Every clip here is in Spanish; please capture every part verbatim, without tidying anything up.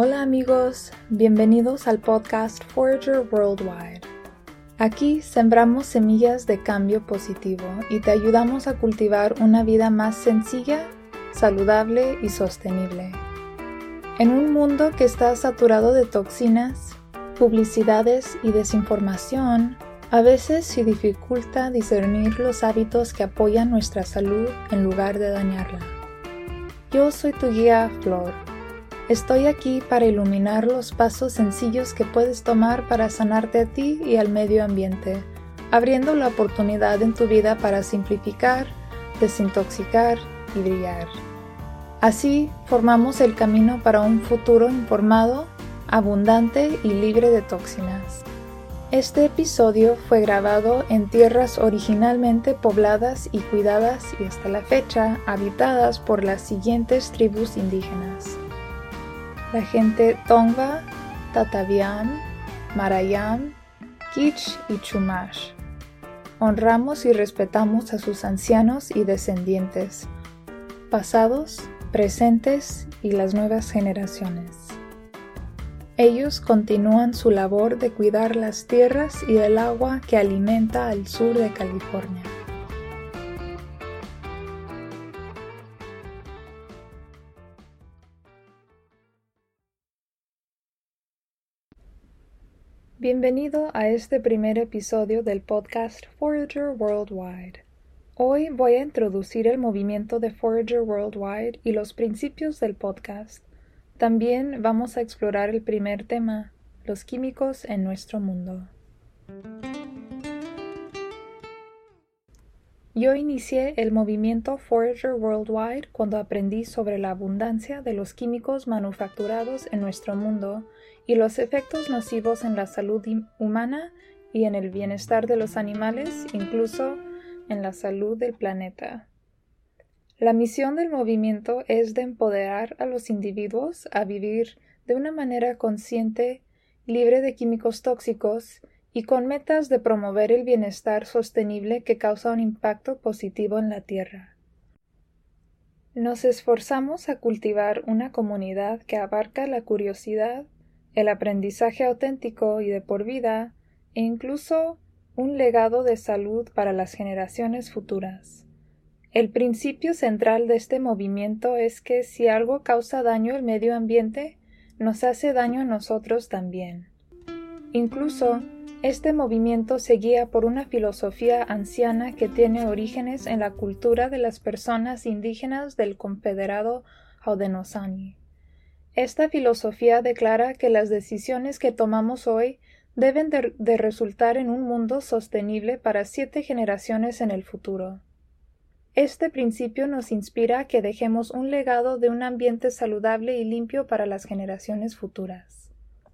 Hola amigos, bienvenidos al podcast Forager Worldwide. Aquí sembramos semillas de cambio positivo y te ayudamos a cultivar una vida más sencilla, saludable y sostenible. En un mundo que está saturado de toxinas, publicidades y desinformación, a veces se dificulta discernir los hábitos que apoyan nuestra salud en lugar de dañarla. Yo soy tu guía Flor. Estoy aquí para iluminar los pasos sencillos que puedes tomar para sanarte a ti y al medio ambiente, abriendo la oportunidad en tu vida para simplificar, desintoxicar y brillar. Así formamos el camino para un futuro informado, abundante y libre de toxinas. Este episodio fue grabado en tierras originalmente pobladas y cuidadas y hasta la fecha habitadas por las siguientes tribus indígenas: la gente Tongva, Tataviam, Marayam, Kich y Chumash. Honramos y respetamos a sus ancianos y descendientes, pasados, presentes y las nuevas generaciones. Ellos continúan su labor de cuidar las tierras y el agua que alimenta al sur de California. Bienvenido a este primer episodio del podcast Forager Worldwide. Hoy voy a introducir el movimiento de Forager Worldwide y los principios del podcast. También vamos a explorar el primer tema, los químicos en nuestro mundo. Yo inicié el movimiento Forager Worldwide cuando aprendí sobre la abundancia de los químicos manufacturados en nuestro mundo y los efectos nocivos en la salud humana y en el bienestar de los animales, incluso en la salud del planeta. La misión del movimiento es de empoderar a los individuos a vivir de una manera consciente, libre de químicos tóxicos y con metas de promover el bienestar sostenible que causa un impacto positivo en la Tierra. Nos esforzamos a cultivar una comunidad que abarca la curiosidad, el aprendizaje auténtico y de por vida, e incluso un legado de salud para las generaciones futuras. El principio central de este movimiento es que si algo causa daño al medio ambiente, nos hace daño a nosotros también. Incluso, este movimiento se guía por una filosofía anciana que tiene orígenes en la cultura de las personas indígenas del Confederado Haudenosaunee. Esta filosofía declara que las decisiones que tomamos hoy deben de, de resultar en un mundo sostenible para siete generaciones en el futuro. Este principio nos inspira a que dejemos un legado de un ambiente saludable y limpio para las generaciones futuras.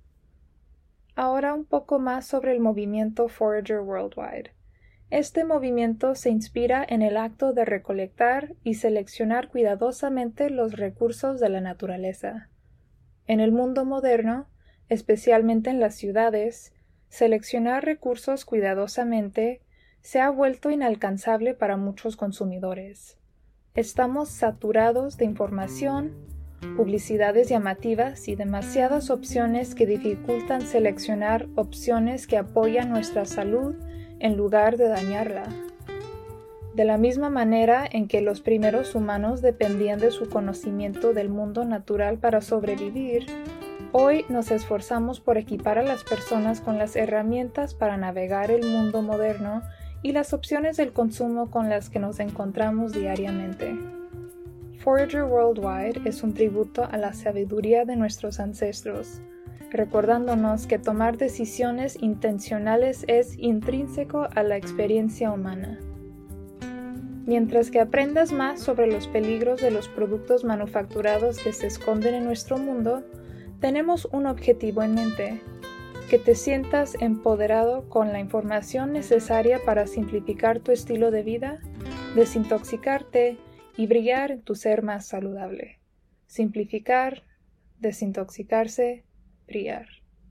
Ahora un poco más sobre el movimiento Forager Worldwide. Este movimiento se inspira en el acto de recolectar y seleccionar cuidadosamente los recursos de la naturaleza. En el mundo moderno, especialmente en las ciudades, seleccionar recursos cuidadosamente se ha vuelto inalcanzable para muchos consumidores. Estamos saturados de información, publicidades llamativas y demasiadas opciones que dificultan seleccionar opciones que apoyan nuestra salud en lugar de dañarla. De la misma manera en que los primeros humanos dependían de su conocimiento del mundo natural para sobrevivir, hoy nos esforzamos por equipar a las personas con las herramientas para navegar el mundo moderno y las opciones del consumo con las que nos encontramos diariamente. Forager Worldwide es un tributo a la sabiduría de nuestros ancestros, recordándonos que tomar decisiones intencionales es intrínseco a la experiencia humana. Mientras que aprendas más sobre los peligros de los productos manufacturados que se esconden en nuestro mundo, tenemos un objetivo en mente: que te sientas empoderado con la información necesaria para simplificar tu estilo de vida, desintoxicarte y brillar en tu ser más saludable. Simplificar, desintoxicarse, brillar.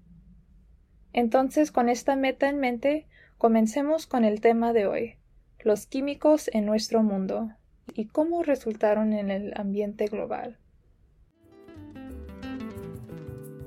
Entonces, con esta meta en mente, comencemos con el tema de hoy: los químicos en nuestro mundo y cómo resultaron en el ambiente global.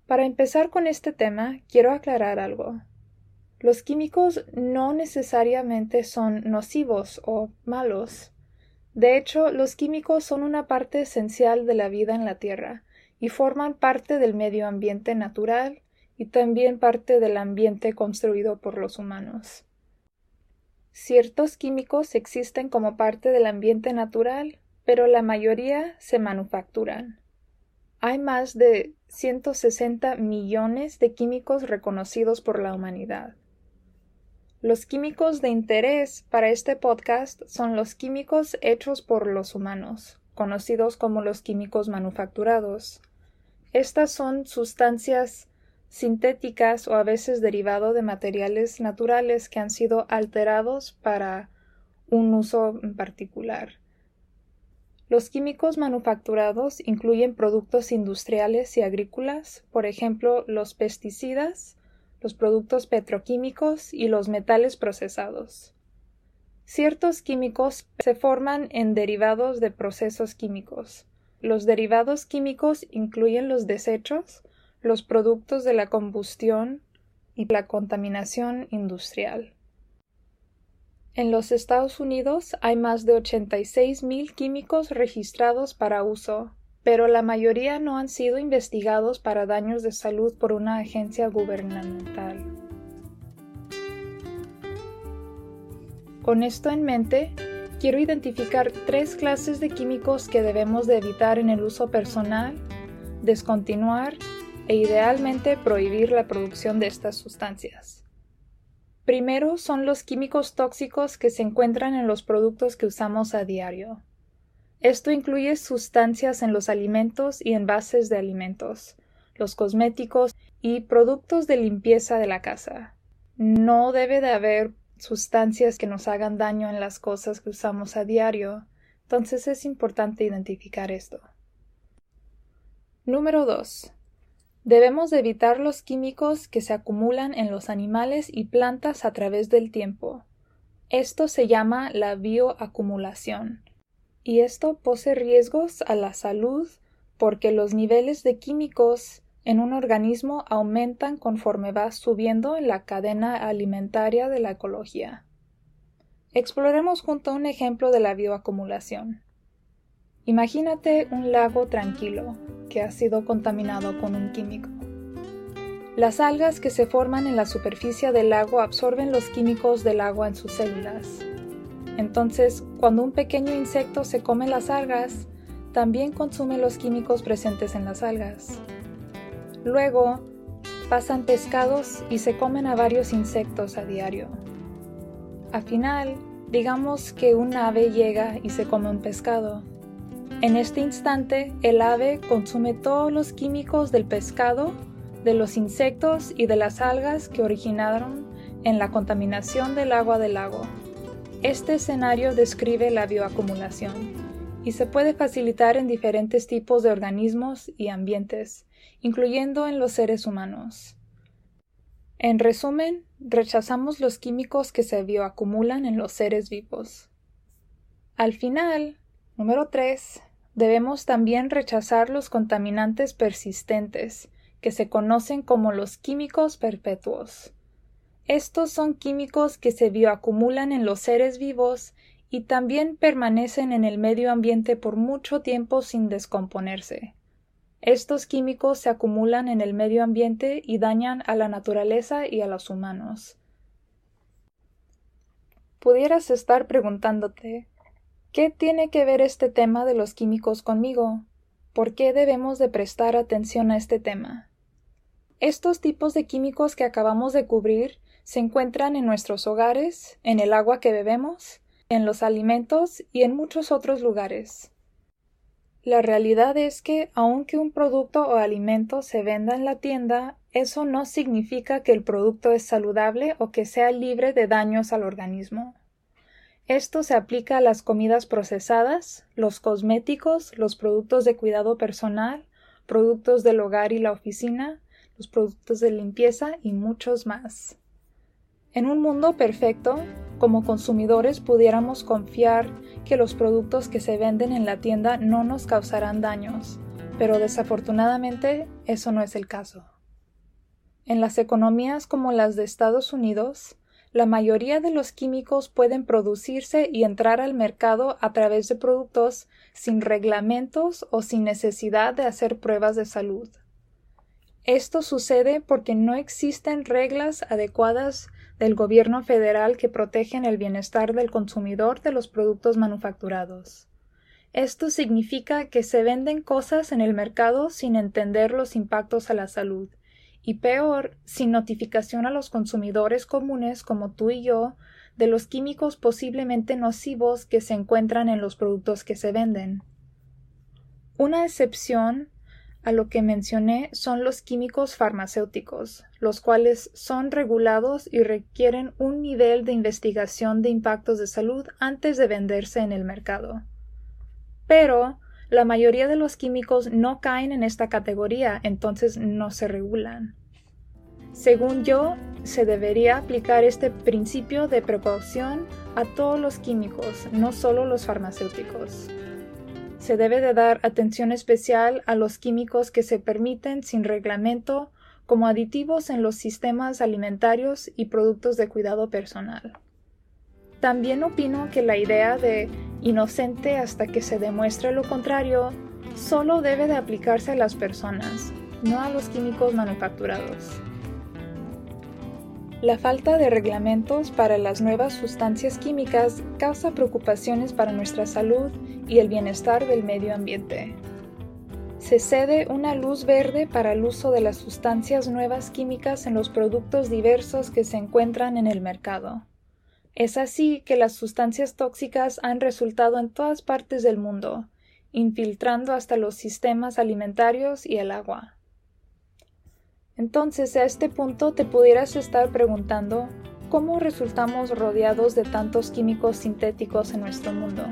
Para empezar con este tema, quiero aclarar algo. Los químicos no necesariamente son nocivos o malos. De hecho, los químicos son una parte esencial de la vida en la Tierra y forman parte del medio ambiente natural y también parte del ambiente construido por los humanos. Ciertos químicos existen como parte del ambiente natural, pero la mayoría se manufacturan. Hay más de ciento sesenta millones de químicos reconocidos por la humanidad. Los químicos de interés para este podcast son los químicos hechos por los humanos, conocidos como los químicos manufacturados. Estas son sustancias sintéticas o a veces derivado de materiales naturales que han sido alterados para un uso en particular. Los químicos manufacturados incluyen productos industriales y agrícolas, por ejemplo, los pesticidas, los productos petroquímicos y los metales procesados. Ciertos químicos se forman en derivados de procesos químicos. Los derivados químicos incluyen los desechos, los productos de la combustión y la contaminación industrial. En los Estados Unidos hay más de ochenta y seis mil químicos registrados para uso, pero la mayoría no han sido investigados para daños de salud por una agencia gubernamental. Con esto en mente, quiero identificar tres clases de químicos que debemos de evitar en el uso personal, descontinuar e idealmente prohibir la producción de estas sustancias. Primero son los químicos tóxicos que se encuentran en los productos que usamos a diario. Esto incluye sustancias en los alimentos y envases de alimentos, los cosméticos y productos de limpieza de la casa. No debe de haber sustancias que nos hagan daño en las cosas que usamos a diario, entonces es importante identificar esto. Número dos. Debemos evitar los químicos que se acumulan en los animales y plantas a través del tiempo. Esto se llama la bioacumulación, y esto pone riesgos a la salud porque los niveles de químicos en un organismo aumentan conforme va subiendo en la cadena alimentaria de la ecología. Exploremos junto un ejemplo de la bioacumulación. Imagínate un lago tranquilo que ha sido contaminado con un químico. Las algas que se forman en la superficie del lago absorben los químicos del agua en sus células. Entonces, cuando un pequeño insecto se come las algas, también consume los químicos presentes en las algas. Luego, pasan pescados y se comen a varios insectos a diario. Al final, digamos que un ave llega y se come un pescado. En este instante, el ave consume todos los químicos del pescado, de los insectos y de las algas que originaron en la contaminación del agua del lago. Este escenario describe la bioacumulación y se puede facilitar en diferentes tipos de organismos y ambientes, incluyendo en los seres humanos. En resumen, rechazamos los químicos que se bioacumulan en los seres vivos. Al final, número tres. Debemos también rechazar los contaminantes persistentes, que se conocen como los químicos perpetuos. Estos son químicos que se bioacumulan en los seres vivos y también permanecen en el medio ambiente por mucho tiempo sin descomponerse. Estos químicos se acumulan en el medio ambiente y dañan a la naturaleza y a los humanos. Pudieras estar preguntándote, ¿qué tiene que ver este tema de los químicos conmigo? ¿Por qué debemos de prestar atención a este tema? Estos tipos de químicos que acabamos de cubrir se encuentran en nuestros hogares, en el agua que bebemos, en los alimentos y en muchos otros lugares. La realidad es que, aunque un producto o alimento se venda en la tienda, eso no significa que el producto es saludable o que sea libre de daños al organismo. Esto se aplica a las comidas procesadas, los cosméticos, los productos de cuidado personal, productos del hogar y la oficina, los productos de limpieza y muchos más. En un mundo perfecto, como consumidores pudiéramos confiar que los productos que se venden en la tienda no nos causarán daños, pero desafortunadamente eso no es el caso. En las economías como las de Estados Unidos, la mayoría de los químicos pueden producirse y entrar al mercado a través de productos sin reglamentos o sin necesidad de hacer pruebas de salud. Esto sucede porque no existen reglas adecuadas del gobierno federal que protegen el bienestar del consumidor de los productos manufacturados. Esto significa que se venden cosas en el mercado sin entender los impactos a la salud, y peor, sin notificación a los consumidores comunes como tú y yo de los químicos posiblemente nocivos que se encuentran en los productos que se venden. Una excepción a lo que mencioné son los químicos farmacéuticos, los cuales son regulados y requieren un nivel de investigación de impactos de salud antes de venderse en el mercado. Pero la mayoría de los químicos no caen en esta categoría, entonces no se regulan. Según yo, se debería aplicar este principio de precaución a todos los químicos, no solo los farmacéuticos. Se debe de dar atención especial a los químicos que se permiten sin reglamento como aditivos en los sistemas alimentarios y productos de cuidado personal. También opino que la idea de inocente hasta que se demuestre lo contrario solo debe de aplicarse a las personas, no a los químicos manufacturados. La falta de reglamentos para las nuevas sustancias químicas causa preocupaciones para nuestra salud y el bienestar del medio ambiente. Se cede una luz verde para el uso de las sustancias nuevas químicas en los productos diversos que se encuentran en el mercado. Es así que las sustancias tóxicas han resultado en todas partes del mundo, infiltrando hasta los sistemas alimentarios y el agua. Entonces, a este punto te pudieras estar preguntando, ¿cómo resultamos rodeados de tantos químicos sintéticos en nuestro mundo?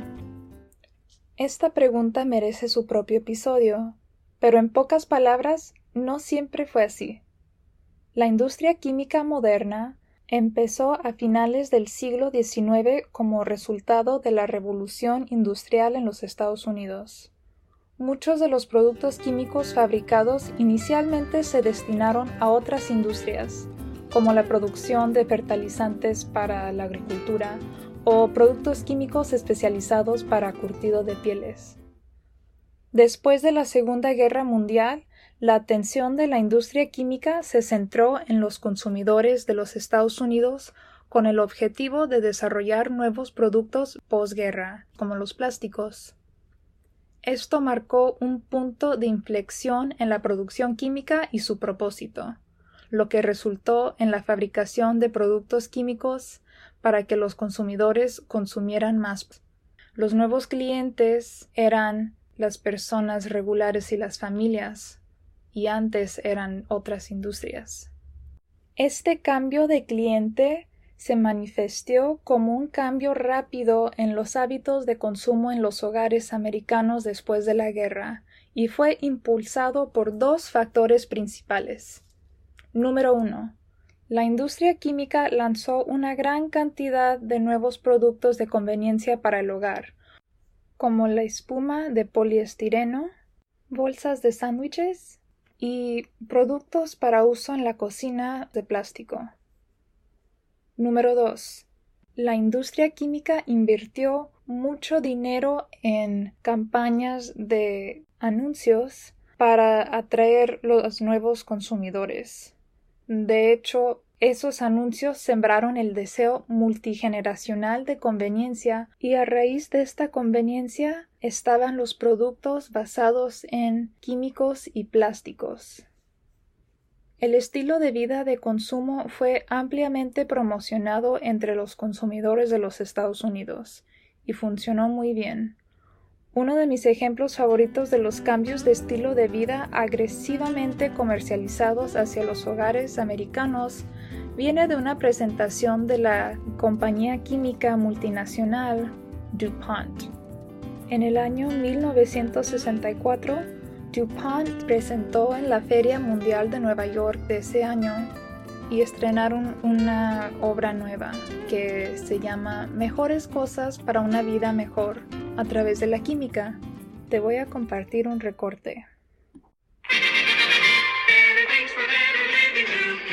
Esta pregunta merece su propio episodio, pero en pocas palabras, no siempre fue así. La industria química moderna empezó a finales del siglo diecinueve como resultado de la revolución industrial en los Estados Unidos. Muchos de los productos químicos fabricados inicialmente se destinaron a otras industrias, como la producción de fertilizantes para la agricultura o productos químicos especializados para curtido de pieles. Después de la Segunda Guerra Mundial, la atención de la industria química se centró en los consumidores de los Estados Unidos con el objetivo de desarrollar nuevos productos posguerra, como los plásticos. Esto marcó un punto de inflexión en la producción química y su propósito, lo que resultó en la fabricación de productos químicos para que los consumidores consumieran más. Los nuevos clientes eran las personas regulares y las familias, y antes eran otras industrias. Este cambio de cliente se manifestó como un cambio rápido en los hábitos de consumo en los hogares americanos después de la guerra y fue impulsado por dos factores principales. Número uno. La industria química lanzó una gran cantidad de nuevos productos de conveniencia para el hogar, como la espuma de poliestireno, bolsas de sándwiches y productos para uso en la cocina de plástico. Número dos. La industria química invirtió mucho dinero en campañas de anuncios para atraer los nuevos consumidores. De hecho, esos anuncios sembraron el deseo multigeneracional de conveniencia y a raíz de esta conveniencia estaban los productos basados en químicos y plásticos. El estilo de vida de consumo fue ampliamente promocionado entre los consumidores de los Estados Unidos y funcionó muy bien. Uno de mis ejemplos favoritos de los cambios de estilo de vida agresivamente comercializados hacia los hogares americanos viene de una presentación de la compañía química multinacional DuPont. En el año mil novecientos sesenta y cuatro, DuPont presentó en la Feria Mundial de Nueva York de ese año y estrenaron una obra nueva que se llama Mejores cosas para una vida mejor a través de la química. Te voy a compartir un recorte. Everything's for better living,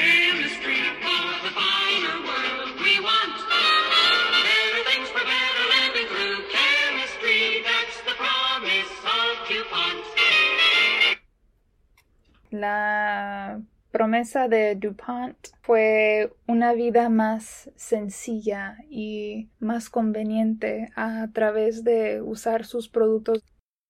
La promesa de DuPont fue una vida más sencilla y más conveniente a través de usar sus productos.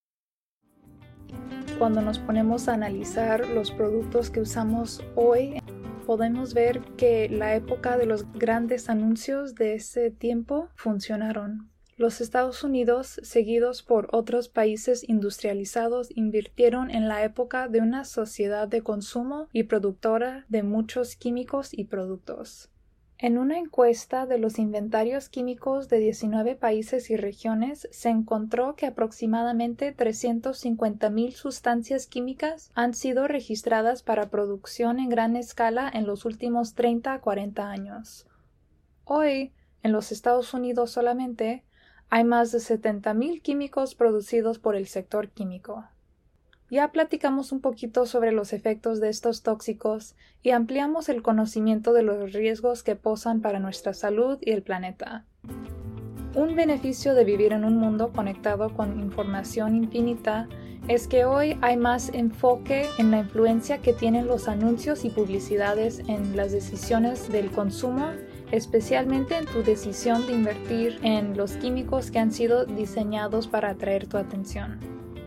Cuando nos ponemos a analizar los productos que usamos hoy, podemos ver que la época de los grandes anuncios de ese tiempo funcionaron. Los Estados Unidos, seguidos por otros países industrializados, invirtieron en la época de una sociedad de consumo y productora de muchos químicos y productos. En una encuesta de los inventarios químicos de diecinueve países y regiones, se encontró que aproximadamente trescientas cincuenta mil sustancias químicas han sido registradas para producción en gran escala en los últimos treinta a cuarenta años. Hoy, en los Estados Unidos solamente, hay más de setenta mil químicos producidos por el sector químico. Ya platicamos un poquito sobre los efectos de estos tóxicos y ampliamos el conocimiento de los riesgos que posan para nuestra salud y el planeta. Un beneficio de vivir en un mundo conectado con información infinita es que hoy hay más enfoque en la influencia que tienen los anuncios y publicidades en las decisiones del consumo, especialmente en tu decisión de invertir en los químicos que han sido diseñados para atraer tu atención.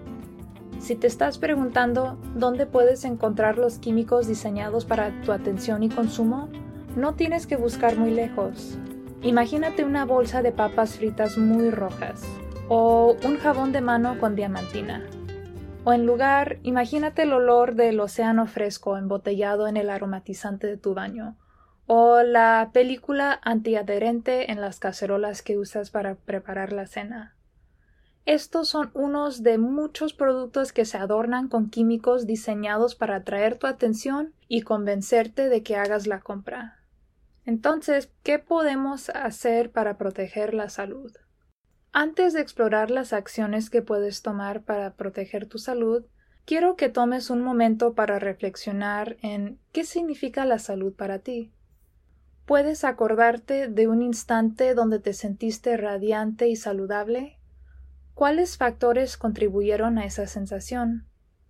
Si te estás preguntando dónde puedes encontrar los químicos diseñados para tu atención y consumo, no tienes que buscar muy lejos. Imagínate una bolsa de papas fritas muy rojas, o un jabón de mano con diamantina. O en lugar, imagínate el olor del océano fresco embotellado en el aromatizante de tu baño, o la película antiadherente en las cacerolas que usas para preparar la cena. Estos son unos de muchos productos que se adornan con químicos diseñados para atraer tu atención y convencerte de que hagas la compra. Entonces, ¿qué podemos hacer para proteger la salud? Antes de explorar las acciones que puedes tomar para proteger tu salud, quiero que tomes un momento para reflexionar en qué significa la salud para ti. ¿Puedes acordarte de un instante donde te sentiste radiante y saludable? ¿Cuáles factores contribuyeron a esa sensación?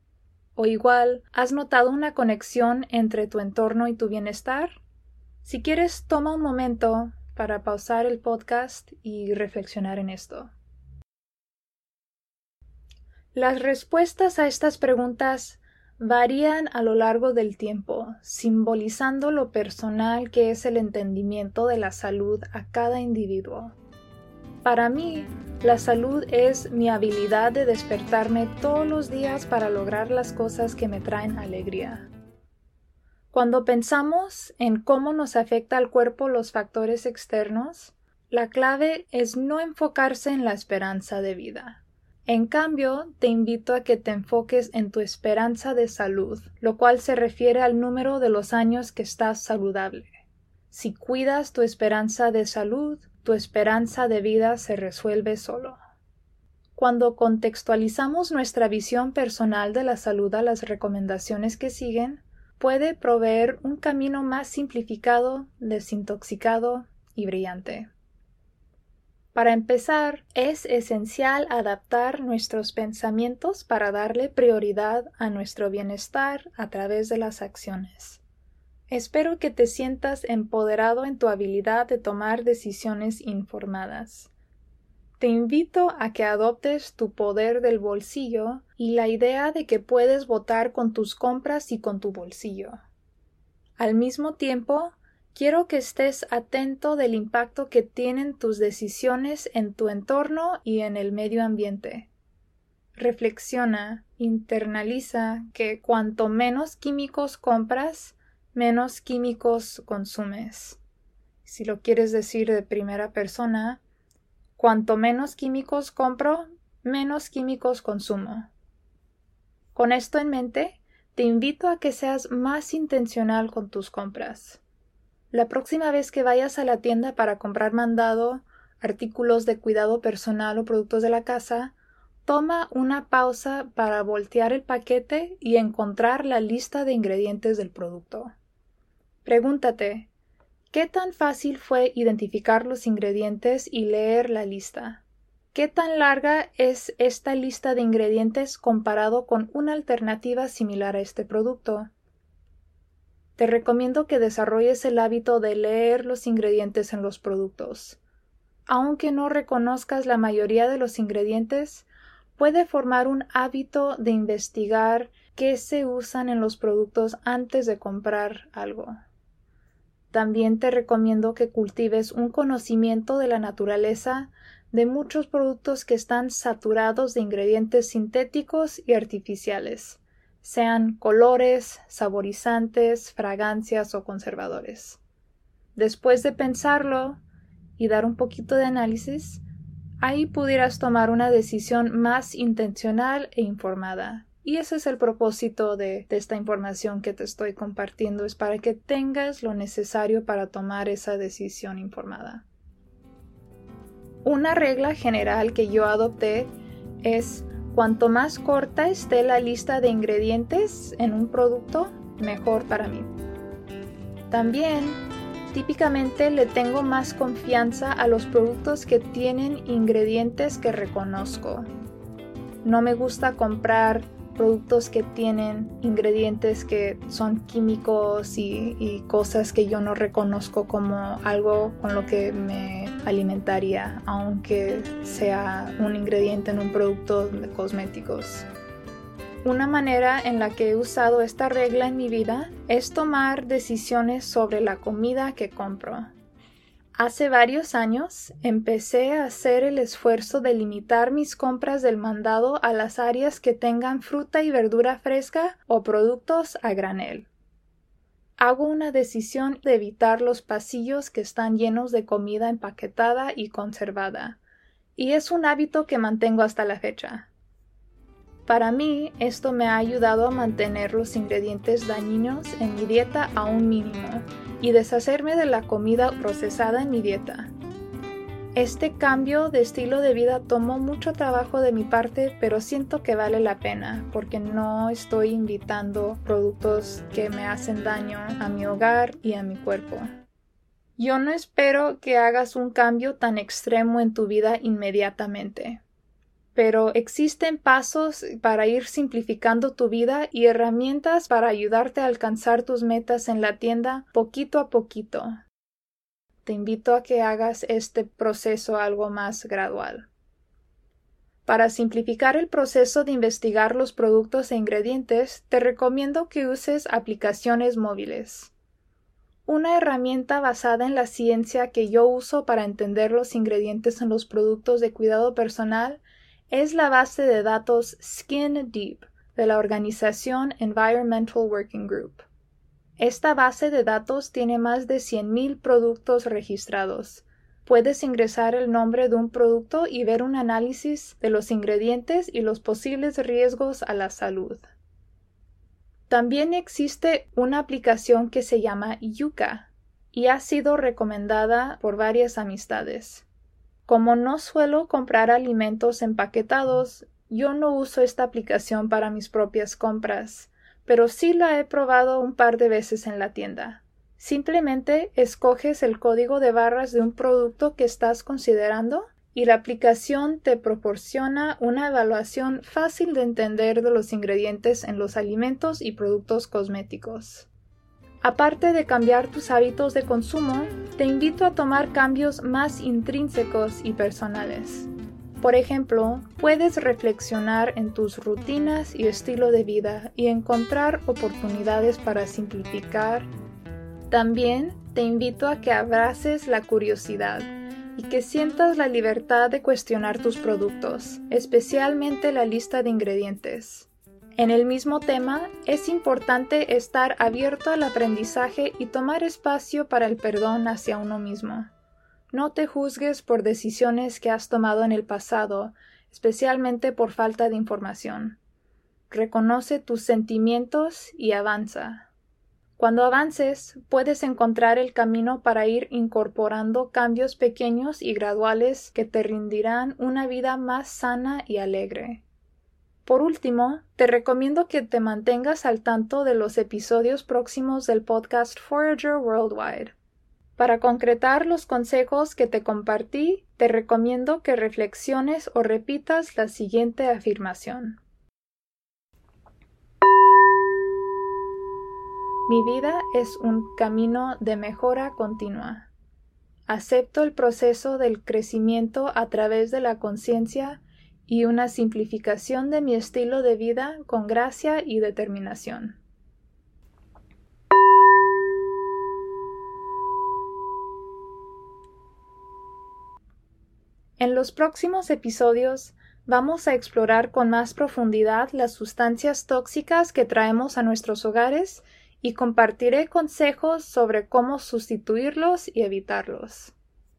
O igual, ¿has notado una conexión entre tu entorno y tu bienestar? Si quieres, toma un momento para pausar el podcast y reflexionar en esto. Las respuestas a estas preguntas varían a lo largo del tiempo, simbolizando lo personal que es el entendimiento de la salud a cada individuo. Para mí, la salud es mi habilidad de despertarme todos los días para lograr las cosas que me traen alegría. Cuando pensamos en cómo nos afecta al cuerpo los factores externos, la clave es no enfocarse en la esperanza de vida. En cambio, te invito a que te enfoques en tu esperanza de salud, lo cual se refiere al número de los años que estás saludable. Si cuidas tu esperanza de salud, tu esperanza de vida se resuelve solo. Cuando contextualizamos nuestra visión personal de la salud a las recomendaciones que siguen, puede proveer un camino más simplificado, desintoxicado y brillante. Para empezar, es esencial adaptar nuestros pensamientos para darle prioridad a nuestro bienestar a través de las acciones. Espero que te sientas empoderado en tu habilidad de tomar decisiones informadas. Te invito a que adoptes tu poder del bolsillo y la idea de que puedes votar con tus compras y con tu bolsillo. Al mismo tiempo, quiero que estés atento del impacto que tienen tus decisiones en tu entorno y en el medio ambiente. Reflexiona, internaliza que cuanto menos químicos compras, menos químicos consumes. Si lo quieres decir de primera persona, cuanto menos químicos compro, menos químicos consumo. Con esto en mente, te invito a que seas más intencional con tus compras. La próxima vez que vayas a la tienda para comprar mandado, artículos de cuidado personal o productos de la casa, toma una pausa para voltear el paquete y encontrar la lista de ingredientes del producto. Pregúntate, ¿qué tan fácil fue identificar los ingredientes y leer la lista? ¿Qué tan larga es esta lista de ingredientes comparado con una alternativa similar a este producto? Te recomiendo que desarrolles el hábito de leer los ingredientes en los productos. Aunque no reconozcas la mayoría de los ingredientes, puede formar un hábito de investigar qué se usan en los productos antes de comprar algo. También te recomiendo que cultives un conocimiento de la naturaleza de muchos productos que están saturados de ingredientes sintéticos y artificiales, sean colores, saborizantes, fragancias o conservadores. Después de pensarlo y dar un poquito de análisis, ahí pudieras tomar una decisión más intencional e informada. Y ese es el propósito de, de esta información que te estoy compartiendo, es para que tengas lo necesario para tomar esa decisión informada. Una regla general que yo adopté es: cuanto más corta esté la lista de ingredientes en un producto, mejor para mí. También, típicamente le tengo más confianza a los productos que tienen ingredientes que reconozco. No me gusta comprar productos que tienen ingredientes que son químicos y, y cosas que yo no reconozco como algo con lo que me alimentaría, aunque sea un ingrediente en un producto de cosméticos. Una manera en la que he usado esta regla en mi vida es tomar decisiones sobre la comida que compro. Hace varios años empecé a hacer el esfuerzo de limitar mis compras del mandado a las áreas que tengan fruta y verdura fresca o productos a granel. Hago una decisión de evitar los pasillos que están llenos de comida empaquetada y conservada, y es un hábito que mantengo hasta la fecha. Para mí, esto me ha ayudado a mantener los ingredientes dañinos en mi dieta a un mínimo y deshacerme de la comida procesada en mi dieta. Este cambio de estilo de vida tomó mucho trabajo de mi parte, pero siento que vale la pena porque no estoy invitando productos que me hacen daño a mi hogar y a mi cuerpo. Yo no espero que hagas un cambio tan extremo en tu vida inmediatamente, pero existen pasos para ir simplificando tu vida y herramientas para ayudarte a alcanzar tus metas en la tienda poquito a poquito. Te invito a que hagas este proceso algo más gradual. Para simplificar el proceso de investigar los productos e ingredientes, te recomiendo que uses aplicaciones móviles. Una herramienta basada en la ciencia que yo uso para entender los ingredientes en los productos de cuidado personal es la base de datos Skin Deep de la organización Environmental Working Group. Esta base de datos tiene más de cien mil productos registrados. Puedes ingresar el nombre de un producto y ver un análisis de los ingredientes y los posibles riesgos a la salud. También existe una aplicación que se llama Yuka y ha sido recomendada por varias amistades. Como no suelo comprar alimentos empaquetados, yo no uso esta aplicación para mis propias compras, pero sí la he probado un par de veces en la tienda. Simplemente escoges el código de barras de un producto que estás considerando y la aplicación te proporciona una evaluación fácil de entender de los ingredientes en los alimentos y productos cosméticos. Aparte de cambiar tus hábitos de consumo, te invito a tomar cambios más intrínsecos y personales. Por ejemplo, puedes reflexionar en tus rutinas y estilo de vida y encontrar oportunidades para simplificar. También te invito a que abraces la curiosidad y que sientas la libertad de cuestionar tus productos, especialmente la lista de ingredientes. En el mismo tema, es importante estar abierto al aprendizaje y tomar espacio para el perdón hacia uno mismo. No te juzgues por decisiones que has tomado en el pasado, especialmente por falta de información. Reconoce tus sentimientos y avanza. Cuando avances, puedes encontrar el camino para ir incorporando cambios pequeños y graduales que te rendirán una vida más sana y alegre. Por último, te recomiendo que te mantengas al tanto de los episodios próximos del podcast Forager Worldwide. Para concretar los consejos que te compartí, te recomiendo que reflexiones o repitas la siguiente afirmación. Mi vida es un camino de mejora continua. Acepto el proceso del crecimiento a través de la conciencia y una simplificación de mi estilo de vida con gracia y determinación. En los próximos episodios vamos a explorar con más profundidad las sustancias tóxicas que traemos a nuestros hogares y compartiré consejos sobre cómo sustituirlos y evitarlos.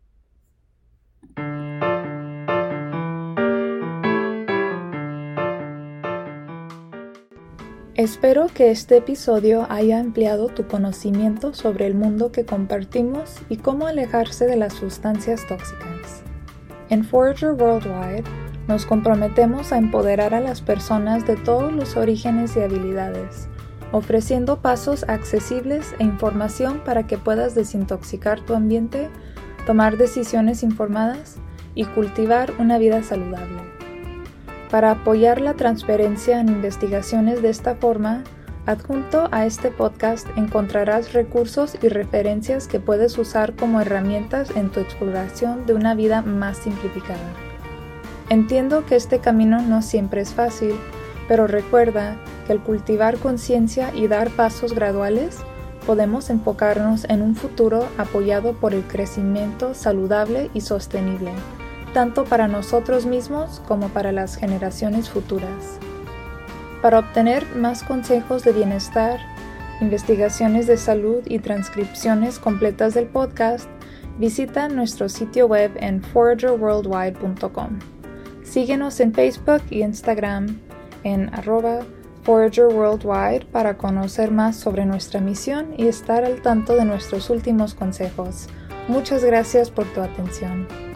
Espero que este episodio haya ampliado tu conocimiento sobre el mundo que compartimos y cómo alejarse de las sustancias tóxicas. En Forager Worldwide nos comprometemos a empoderar a las personas de todos los orígenes y habilidades, ofreciendo pasos accesibles e información para que puedas desintoxicar tu ambiente, tomar decisiones informadas y cultivar una vida saludable. Para apoyar la transparencia en investigaciones de esta forma, adjunto a este podcast encontrarás recursos y referencias que puedes usar como herramientas en tu exploración de una vida más simplificada. Entiendo que este camino no siempre es fácil, pero recuerda que al cultivar conciencia y dar pasos graduales, podemos enfocarnos en un futuro apoyado por el crecimiento saludable y sostenible, tanto para nosotros mismos como para las generaciones futuras. Para obtener más consejos de bienestar, investigaciones de salud y transcripciones completas del podcast, visita nuestro sitio web en forager worldwide punto com. Síguenos en Facebook y Instagram en arroba Forager Worldwide para conocer más sobre nuestra misión y estar al tanto de nuestros últimos consejos. Muchas gracias por tu atención.